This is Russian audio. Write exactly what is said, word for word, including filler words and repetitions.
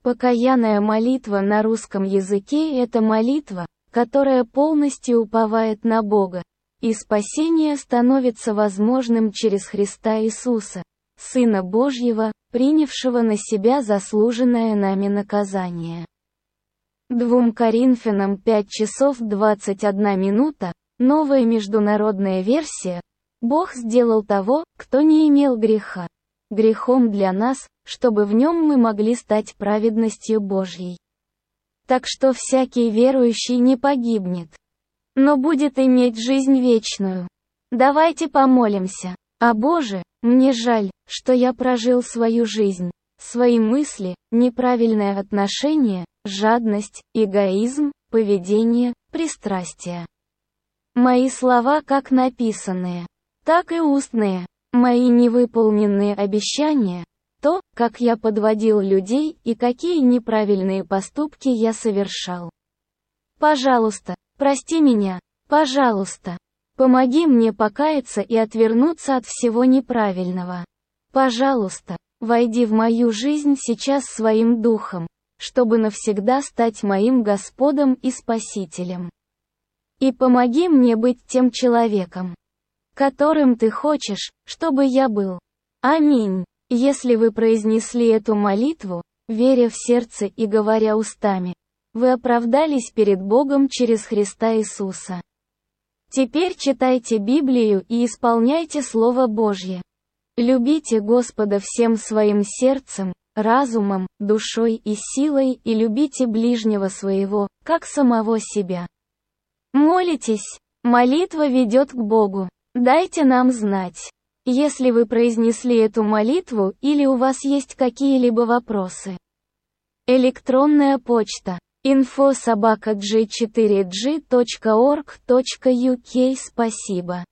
Покаянная молитва на русском языке – это молитва, которая полностью уповает на Бога, и спасение становится возможным через Христа Иисуса, Сына Божьего, принявшего на себя заслуженное нами наказание. Двум Коринфянам пять часов двадцать одна минута, новая международная версия. Бог сделал того, кто не имел греха, грехом для нас, чтобы в нем мы могли стать праведностью Божьей. Так что всякий верующий не погибнет, но будет иметь жизнь вечную. Давайте помолимся. О Боже, мне жаль, что я прожил свою жизнь, свои мысли, неправильное отношение, жадность, эгоизм, поведение, пристрастие. Мои слова как написанные, так и устные, мои невыполненные обещания, то, как я подводил людей и какие неправильные поступки я совершал. Пожалуйста, прости меня, пожалуйста. Помоги мне покаяться и отвернуться от всего неправильного. Пожалуйста, войди в мою жизнь сейчас своим духом, чтобы навсегда стать моим Господом и Спасителем. И помоги мне быть тем человеком, которым ты хочешь, чтобы я был. Аминь. Если вы произнесли эту молитву, веря в сердце и говоря устами, вы оправдались перед Богом через Христа Иисуса. Теперь читайте Библию и исполняйте Слово Божье. Любите Господа всем своим сердцем, разумом, душой и силой и любите ближнего своего, как самого себя. Молитесь. Молитва ведет к Богу. Дайте нам знать, если вы произнесли эту молитву или у вас есть какие-либо вопросы. Электронная почта инфо собака джи четыре джи точка орг точка ю кей. Спасибо.